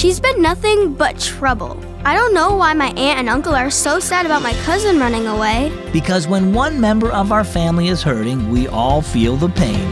She's been nothing but trouble. I don't know why my aunt and uncle are so sad about my cousin running away. Because when one member of our family is hurting, we all feel the pain.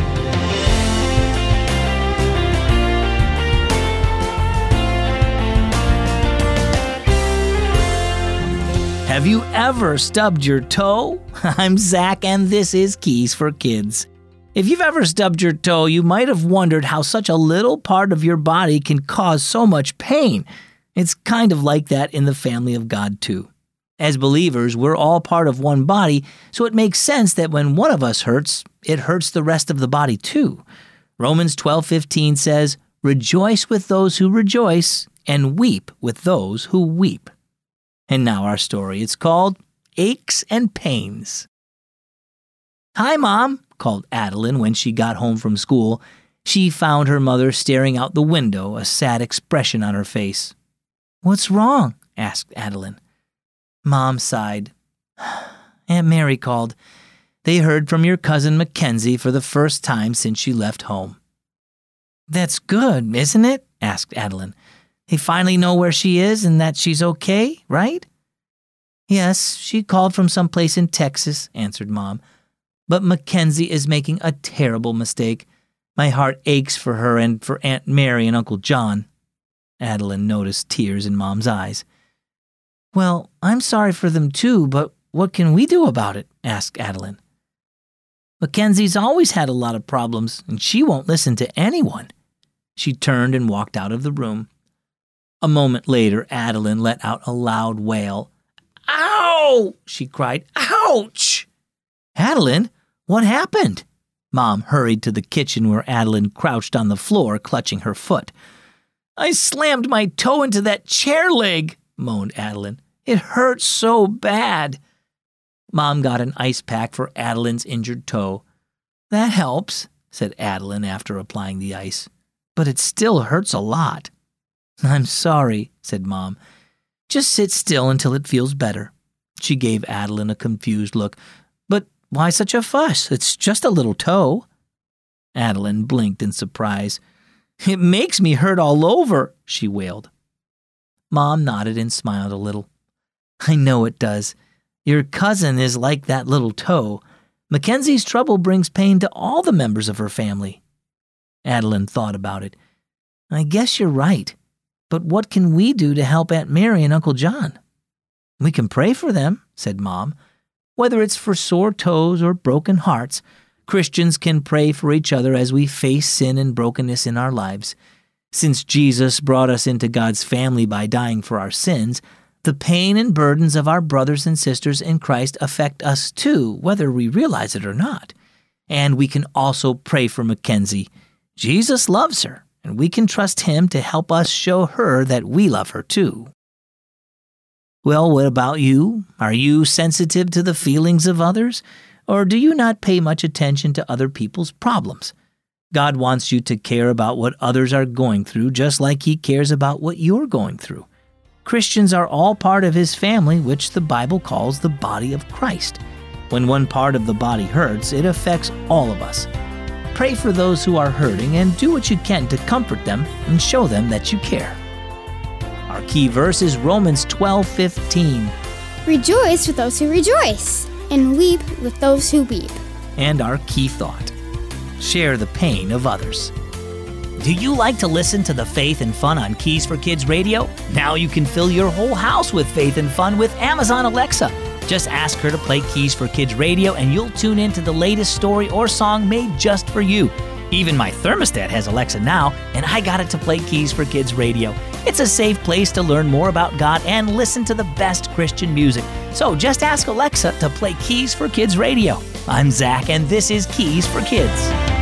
Have you ever stubbed your toe? I'm Zach, and this is Keys for Kids. If you've ever stubbed your toe, you might have wondered how such a little part of your body can cause so much pain. It's kind of like that in the family of God, too. As believers, we're all part of one body, so it makes sense that when one of us hurts, it hurts the rest of the body, too. Romans 12:15 says, "Rejoice with those who rejoice, and weep with those who weep." And now our story. It's called Aches and Pains. "Hi, Mom," called Adeline when she got home from school. She found her mother staring out the window, a sad expression on her face. "What's wrong?" asked Adeline. Mom sighed. "Aunt Mary called. They heard from your cousin Mackenzie for the first time since she left home." "That's good, isn't it?" asked Adeline. "They finally know where she is and that she's okay, right?" "Yes, she called from someplace in Texas," answered Mom. "But Mackenzie is making a terrible mistake. My heart aches for her and for Aunt Mary and Uncle John." Adeline noticed tears in Mom's eyes. "Well, I'm sorry for them too, but what can we do about it?" asked Adeline. "Mackenzie's always had a lot of problems, and she won't listen to anyone." She turned and walked out of the room. A moment later, Adeline let out a loud wail. "Ow!" she cried. "Ouch!" "Adeline, what happened?" Mom hurried to the kitchen where Adeline crouched on the floor, clutching her foot. "I slammed my toe into that chair leg," moaned Adeline. "It hurts so bad." Mom got an ice pack for Adeline's injured toe. "That helps," said Adeline after applying the ice. "But it still hurts a lot." "I'm sorry," said Mom. "Just sit still until it feels better." She gave Adeline a confused look. "But why such a fuss? It's just a little toe." Adeline blinked in surprise. "It makes me hurt all over," she wailed. Mom nodded and smiled a little. "I know it does. Your cousin is like that little toe. Mackenzie's trouble brings pain to all the members of her family." Adeline thought about it. "I guess you're right. But what can we do to help Aunt Mary and Uncle John?" "We can pray for them," said Mom. "Whether it's for sore toes or broken hearts, Christians can pray for each other as we face sin and brokenness in our lives. Since Jesus brought us into God's family by dying for our sins, the pain and burdens of our brothers and sisters in Christ affect us too, whether we realize it or not. And we can also pray for Mackenzie. Jesus loves her, and we can trust Him to help us show her that we love her too." Well, what about you? Are you sensitive to the feelings of others? Or do you not pay much attention to other people's problems? God wants you to care about what others are going through, just like He cares about what you're going through. Christians are all part of His family, which the Bible calls the body of Christ. When one part of the body hurts, it affects all of us. Pray for those who are hurting and do what you can to comfort them and show them that you care. Our key verse is Romans 12:15. "Rejoice with those who rejoice, and weep with those who weep." And our key thought: share the pain of others. Do you like to listen to the Faith and Fun on Keys for Kids radio? Now you can fill your whole house with faith and fun with Amazon Alexa. Just ask her to play Keys for Kids radio and you'll tune in to the latest story or song made just for you. Even my thermostat has Alexa now, and I got it to play Keys for Kids radio. It's a safe place to learn more about God and listen to the best Christian music. So just ask Alexa to play Keys for Kids radio. I'm Zach, and this is Keys for Kids.